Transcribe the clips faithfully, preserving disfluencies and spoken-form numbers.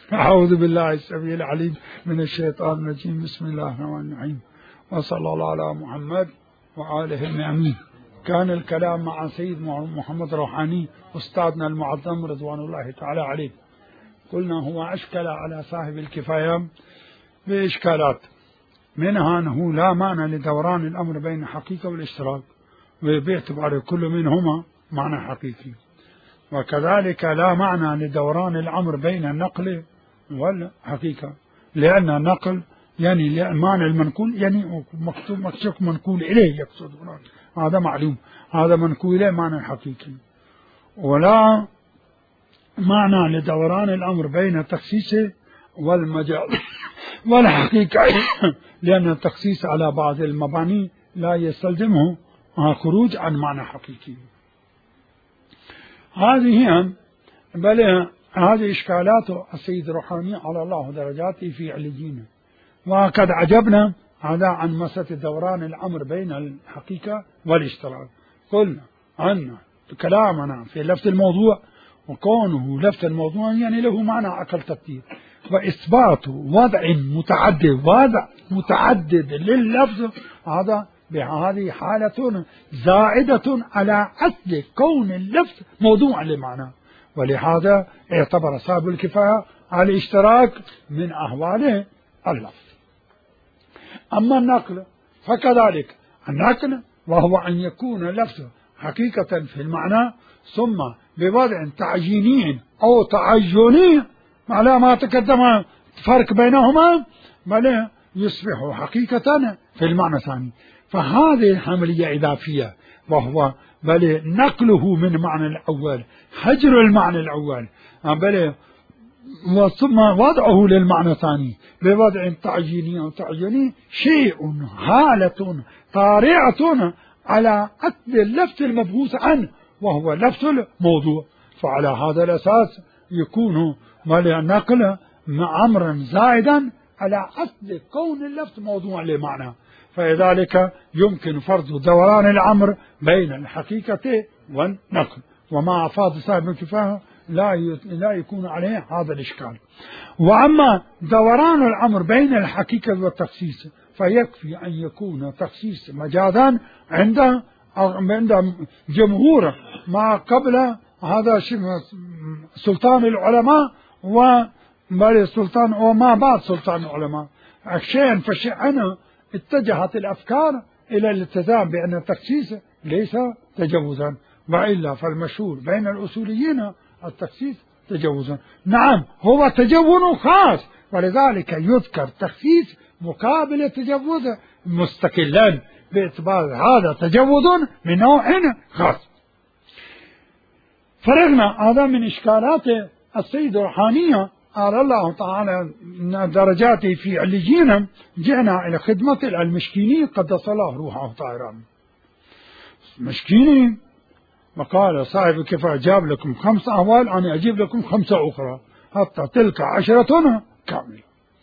أعوذ بالله السميع العليم من الشيطان الرجيم. بسم الله الرحمن الرحيم، وصلى الله على محمد وآله المأمين. كان الكلام مع سيد محمد روحاني أستاذنا المعظم رضوان الله تعالى عليه. قلنا هو أشكل على صاحب الكفاية بإشكالات، منها أنه لا معنى لدوران الأمر بين الحقيقة والاشتراك، وباعتبار كل منهما معنى حقيقي، وكذلك لا معنى لدوران الأمر بين النقل والحقيقة، لأن النقل يعني معنى المنقول يعني مكتوب مكتوب منقول إليه يقصد، هذا معلوم، هذا منقول إليه معنى حقيقي. ولا معنى لدوران الأمر بين التخصيص والمجال والحقيقة، لأن التخصيص على بعض المباني لا يستلزمه خروج عن معنى حقيقي. هذه بل هذه إشكالات السيد روحاني على الله درجاته في عليين. وقد عجبنا هذا عن مسألة دوران الأمر بين الحقيقة والاشتراك. قلنا أن كلامنا في لفت الموضوع، وكونه لفت الموضوع يعني له معنى أقل تقدير، وإثبات وضع متعدد وضع متعدد لللفظ، هذا بهذه حالة زائدة على أصل كون اللفظ موضوع لمعنى، ولهذا اعتبر صاحب الكفاية الاشتراك من أهواله اللفظ. أما النقل فكذلك، النقل وهو أن يكون اللفظ حقيقة في المعنى ثم بوضع تعييني أو تعيني على ما تقدم فرق بينهما، بل يصبح حقيقة في المعنى الثاني. فهذه عملية إضافية، وهو بل نقله من معنى الأول، حجر المعنى الأول، بل ثم وضعه للمعنى الثاني بوضع تعييني أو تعييني، شيء حالة طارئة على أصل اللفظ المبحوث عنه، وهو لفظ الموضوع. فعلى هذا الأساس يكون نقل أمرا زائدا على أصل كون اللفظ موضوع لمعنى، فلذلك يمكن فرض دوران الأمر بين الحقيقة والنقل، وما أفاد صاحب الكفاية لا لا يكون عليه هذا الإشكال. وأما دوران الأمر بين الحقيقة والتخصيص فيكفي أن يكون تخصيص مجازا عند عند جمهور ما قبل هذا سلطان العلماء وبل سلطان وما بعد سلطان العلماء، شيئا فشيئا اتجهت الأفكار إلى الالتزام بأن التخصيص ليس تجوزا، وإلا فالمشهور بين الأصوليين التخصيص تجوزا. نعم هو تجوز خاص، ولذلك يذكر تخصيص مقابل التجوز مستقلا، باعتبار هذا تجوز من نوع خاص. فرغنا هذا من إشكالات السيد روحانية على الله تعالى درجاته في عليين. جئنا إلى خدمة المشكيني قدس الله روحه طاهرا. مشكيني وقال صاحب الكفاية جاب لكم خمس أهوال، أنا أجيب لكم خمسة أخرى حتى تلك عشرة كاملة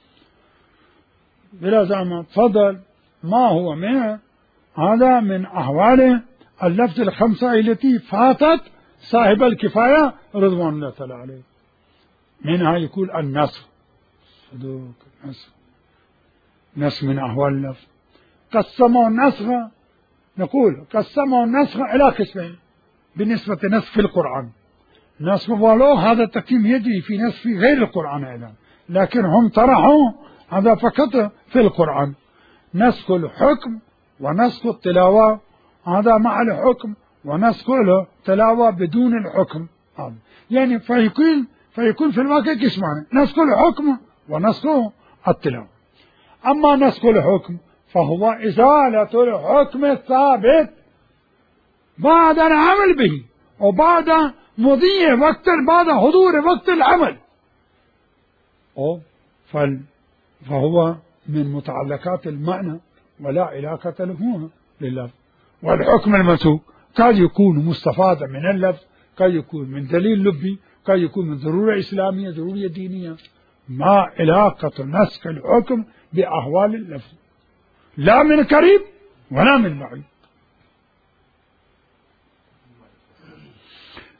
بلا زعم. تفضل، ما هو من هذا من أهوال اللفظ الخمسة التي فاتت صاحب الكفاية رضوان الله تعالى عليه. منها يقول النسخ، صدوق النسخ، نسخ من أهوال اللفظ. قسموا النسخ، نقول قسموا النسخ إلى قسمين بالنسبة لنسخ في القرآن. نسخ ولو هذا التقسيم يجري في نسخ في غير القرآن أيضا، لكن هم طرحوا هذا فقط في القرآن. نسخ الحكم ونسخ التلاوة، هذا مع الحكم، ونسخ التلاوة بدون الحكم. يعني فيكون فيكون في الواقع قسمان، نسخ الحكم ونسخ التلاوة. أما نسخ الحكم فهو إزالة الحكم الثابت بعد العمل به، وبعد مضي وقت بعد حضور وقت العمل، أو فهو من متعلقات المعنى ولا علاقة له لللفظ. والحكم المنسوخ قد يكون مستفادا من اللفظ، قد يكون من دليل لبي، قد يكون من ضرورة إسلامية، ضرورية دينية. ما علاقة نسخ الحكم بأهوال اللفظ، لا من قريب ولا من بعيد.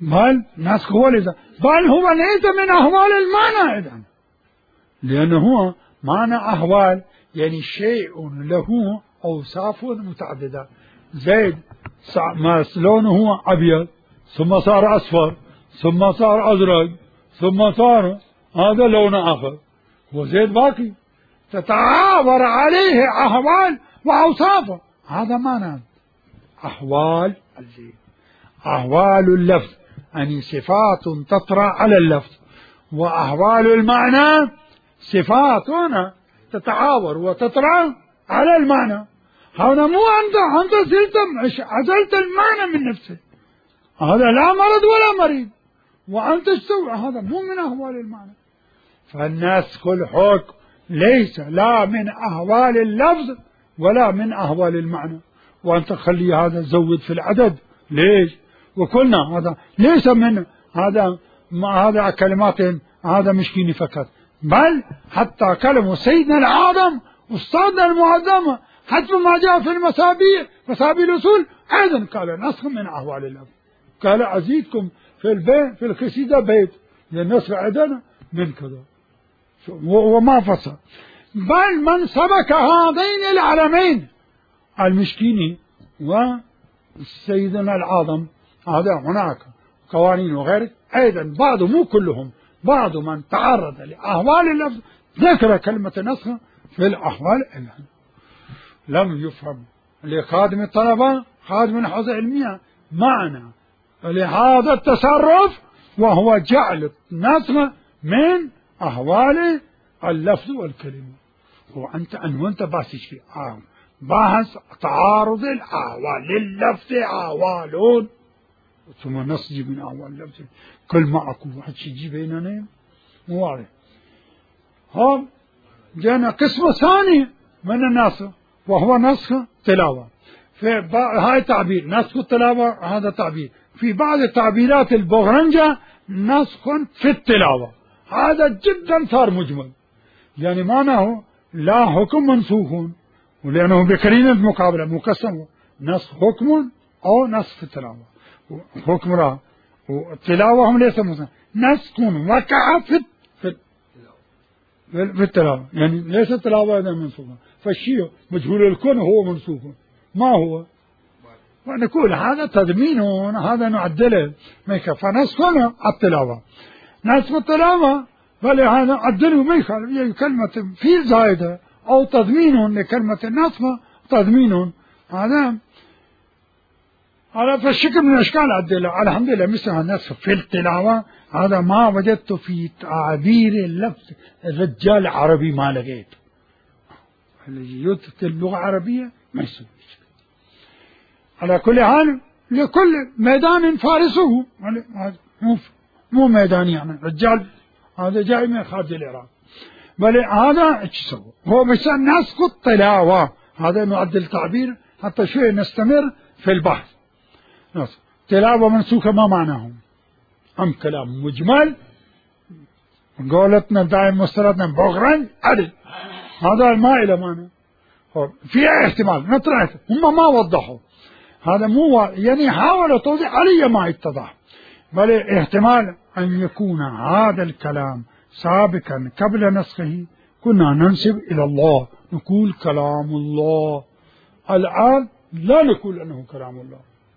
بل نسخ هو لذا بل هو ليس من أهوال المعنى إذن، لأنه هو معنى أهوال يعني شيء له أوصاف متعددة. زيد ما لونه أبيض ثم صار أصفر ثم صار أزرق ثم صار هذا لون آخر، وزيد باقي تتعاور عليه أهوال وأوصافه. هذا معنى أحوال الزيد. أحوال اللفظ يعني صفات تطرأ على اللفظ، وأحوال المعنى صفات تتعاور وتطرأ على المعنى. هذا مو أنت أنت زلت عزلت المعنى من نفسه، هذا لا مرض ولا مريض، وأنت تستوعب هذا مو من أهوال المعنى. فالنسخ الحكم ليس لا من أهوال اللفظ ولا من أهوال المعنى. وأنت خلي هذا زود في العدد ليش؟ وقلنا هذا ليس من هذا ما هذا كلمات هذا مشكين فقط، بل حتى كلمة سيدنا العظم أستاذنا المعظم حتى ما جاء في المسابيع مسابيع الأصول أيضا قال نسخ من أهوال اللفظ. قال أزيدكم في البيت في القصيدة بيت للنسخ عندنا من كذا وما فصل. بل من سبك هذين العلمين المشكيني وسيدنا العظم هذا هناك قوانين وغيره أيضا بعض مو كلهم بعض من تعرض لأهوال اللفظ ذكر كلمة نسخ في الأحوال اللفظ. لم يفهم لخادم الطلبة خادم الحوزة العلمية معنى لهذا التصرف، وهو جعل النسخ من أهوال اللفظ والكلمة. وأنت أن وأنت باسش في آه بحث تعارض الأهوال لللفظ أهوال ثم نسج من أهوال اللفظ كل ما أكو واحد شيء بيننا مو واضح. هم جانا قسم ثاني من النسخ وهو نسخ تلاوة. في هاي تعبير نسخ التلاوة، هذا تعبير في بعض التعبيرات البغرنجة نسخ في التلاوة، هذا جدا صار مجمل، يعني معناه لا حكم منسوخ ولأنه بقرينة مقابلة مقسم نسخ حكم أو نسخ التلاوة. حكم را والتلاوة هم ليس منسوخ، نسخ وقع في في التلاوة، يعني ليس التلاوة هذا منسوخا، فالشيء مجهول الكون هو منسوخ ما هو. ونقول هذا تضمين هذا نعدله ما يكفي. فنسخ التلاوة نسخ التلاوة فلهذا عدله ما يخالف كلمة في زائدة أو تضمين لكلمة النسخ تضمين هذا على فالشكل من الأشكال عدله. الحمد لله مثل النسخ في التلاوة هذا ما وجدت في تعبير اللفظ الرجال عربي ما لقيت الذي يتقن اللغة العربية ما يسوي. على كل حال لكل ميدان فارسه، مو مو ميدان يعني رجال هذا جاي من خارج العراق، بل هذا ايش سوى هو بس نسخ التلاوة. هذا نعدل تعبير حتى شوي نستمر في البحث. نسخ تلاوة منسوخة ما معناهم؟ أم كلام مجمل قولتنا دائما مستردنا بغرا عدل، هذا ما إلى معنى في احتمال نطرح هم ما وضحوا هذا مو يعني حاولوا توضيح علي ما اتضح، بل احتمال أن يكون هذا الكلام سابقا قبل نسخه كنا ننسب إلى الله نقول كلام الله، الآن لا نقول أنه كلام الله.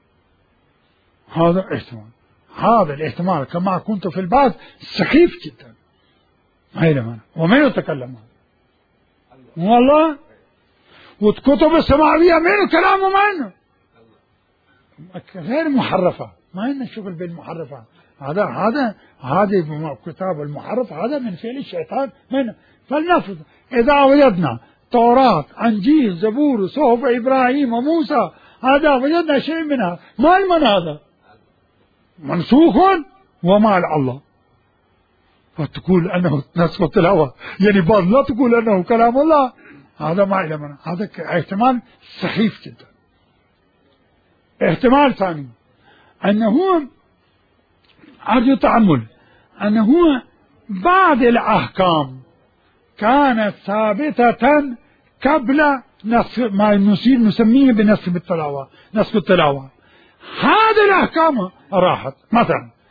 هذا احتمال، هذا الاحتمال كما كنت في البعض سخيف جدا ما يلمنا وما يتكلم والله. والكتب السماوية منه كلامه ما إنه غير محرفة، ما إنه شغل بالمحرفة. هذا هذا هذه كتاب المحرف هذا من فعل الشيطان منه. فلنفرض إذا وجدنا توراة انجيل زبور صحف إبراهيم وموسى هذا وجدنا شيء منها ما المن هذا منسوخ وما الله، فتقول أنه نسخ التلاوة يعني بعض لا تقول أنه كلام الله، هذا ما علمنا. هذا احتمال سخيف جدا. احتمال ثاني أنه أرجو تأمل أنه بعض الأحكام كانت ثابتة قبل نسخ ما نصير نسميه بنسخ التلاوة نسخ التلاوة. هذه الأحكام راحت. مثلا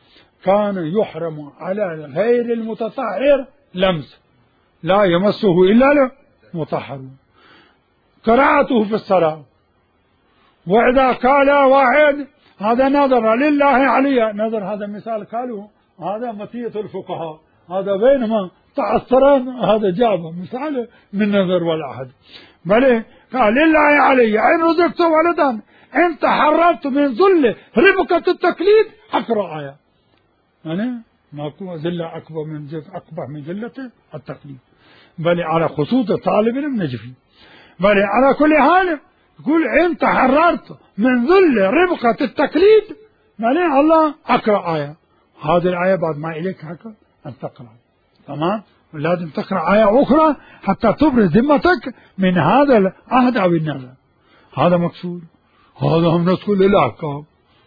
كان يحرم على غير المتطهر لمس، لا يمسه إلا المطهر. قراءته في الصلاة، وإذا قال واحد هذا نظر لله علي، نظر هذا مثال قالوا هذا مطية الفقهاء، هذا بينما تعثران هذا جابه مثال من نظر ولا أحد، بل قال لله علي إن رزقت ولدا إن تحررت من ذل ربقة التقليد. أقرأ آية يعني ماكو ذلة أكبر من أكبر من ذلة التقليد، بل على خصوص طالب النجفي. بل على كل حال يقول إن تحررت من ذل ربقة التقليد، بل الله أقرأ آية. هذه الآية بعد ما إليك هكذا أن تقرأ، تمام؟ لازم تقرأ آية أخرى حتى تبرز ذمتك من هذا العهد أو النذر. هذا مقصود، هذا هم ندخل للأحكام.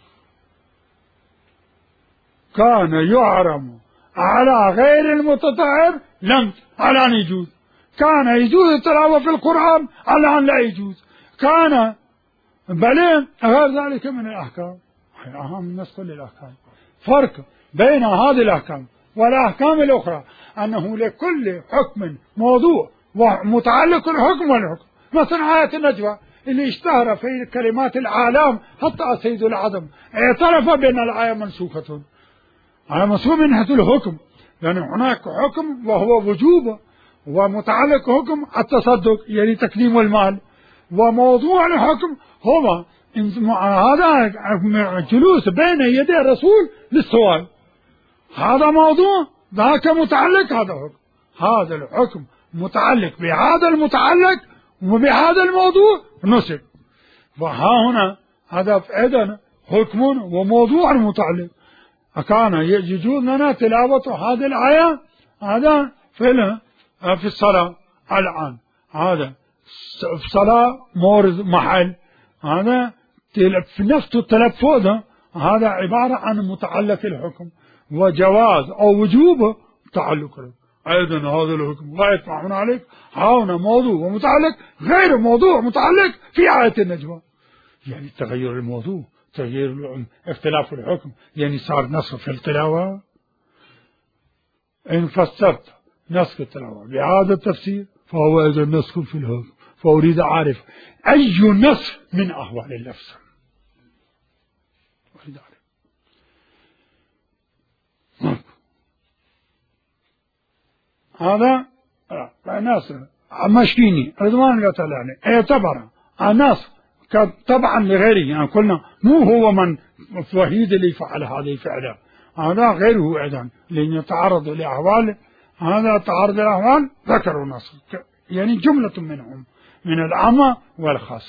كان يحرم على غير المتطهر لم على أن يجوز، كان يجوز التلاوة في القرآن على أن لا يجوز، كان بل غير ذلك من الأحكام. أهم ندخل للأحكام. فرق بين هذه الأحكام والأحكام الأخرى أنه لكل حكم موضوع ومتعلق الحكم والحكم. مثلا آية النجوى اللي اشتهر في كلمات العالم حتى سيد العظم اعترف بأن الآية منسوخة، على منسوخ من حيث الحكم، لأن يعني هناك حكم وهو وجوب، ومتعلق حكم التصدق يعني تقديم المال، وموضوع الحكم هو هذا جلوس بين يدي الرسول للسؤال. هذا موضوع، ذاك متعلق، هذا حكم، هذا الحكم متعلق بهذا المتعلق وبهذا الموضوع نسب. وها هنا هذا أيضا حكم وموضوع متعلق. أكان يجوز لنا تلاوة هذه الآية هذا في في الصلاة الآن، هذا في الصلاة مورد محل، هذا في نفس التلفظ هذا عبارة عن متعلق الحكم وجواز أو وجوب تعلق له. أيضا هذا الحكم لا يطمعون عليك، هنا موضوع ومتعلق غير موضوع متعلق في آية النجوى، يعني تغير الموضوع، تغيير اختلاف الحكم، يعني صار نسخ في التلاوة. إن فسرت نسخ التلاوة بهذا التفسير فهو أيضا نسخ في الحكم، فأريد أعرف أي نسخ من أهوال اللفظ. أريد أعرف هذا ناس مشكيني رضوان الله تعالى عنه اعتبر الناس طبعا لغيره، يعني قلنا مو هو من وحيد اللي فعل هذه الفعله، هذا غيره أيضا لأن يتعرض لأحوال، هذا تعرض لأحوال ذكروا الناس يعني جملة منهم من العامة والخاصة.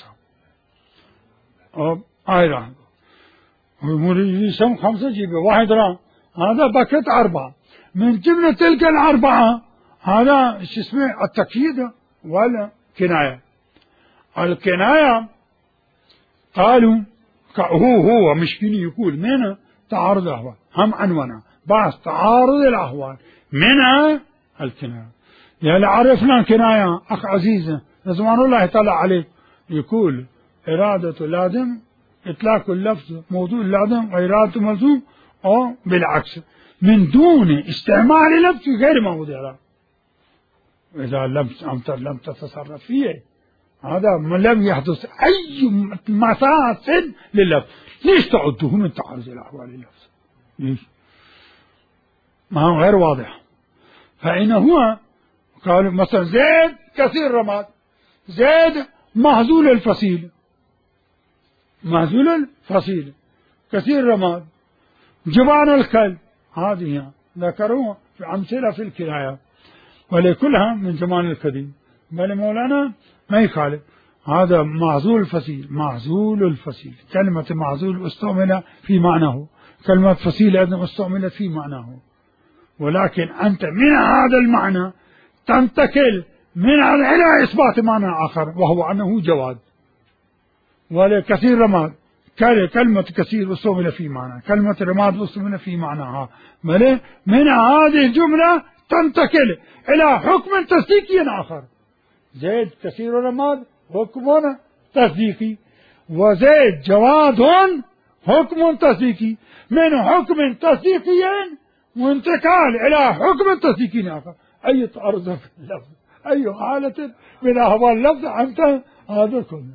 أيضا يسمى خمسة جيبه واحد را، هذا بكت أربعة من جملة تلك الأربعة، هذا شو اسمه التقييد والكناية. الكناية قالوا هو هو مشكلة يقول من تعارض الأهوال هم عنونا بس تعارض الأهوال منها الكناية. يعني عرفنا الكناية أخ عزيزة رضوان الله تعالى عليه يقول إرادة لازم إطلاق اللفظ موضوع لازم وإرادة ملزوم أو بالعكس من دون استعمال لفظ غير موضوع. إذا لم أنت لم تتصرف فيه هذا لم يحدث أي مساس لللفظ، ليش تعده من تعرض الأحوال اللفظ؟ ليش؟ ما هو غير واضح. فإن هو قالوا مثلا زيد كثير رماد، زيد مهزول الفصيل، مهزول الفصيل كثير رماد، جبان الكلب، هذه ذكروها في أمثلة في الكناية ولكلها من جمال الكذب. بل مولانا ما يخالف هذا معزول الفصيل، معزول الفصيل كلمة معزول استعمل في معناه، كلمة فصيل أيضا استعملت في معناه، ولكن أنت من هذا المعنى تنتقل من إلى إثبات معنى آخر وهو أنه جواد. ولكثير رماد كلمة كثير استعمل في معنى، كلمة رماد استعمل في معناها، بل من هذه الجملة تنتقل إلى حكم تصديقي آخر. زيد كثير رماد حكم تصديقي، وزيد جواد حكم تصديقي من حكم تصديقي وانتقال إلى حكم تصديقي آخر. أي تعرض في اللفظ، أي حالة من أحوال اللفظ أنت هذا كله.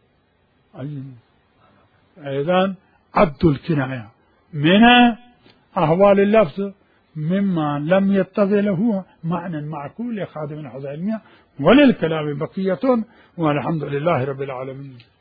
أيضا عد الكناية من أحوال اللفظ مما لم يتضح له معنى معقول لخادم الحوزة العلمية، وللكلام بقية، والحمد لله رب العالمين.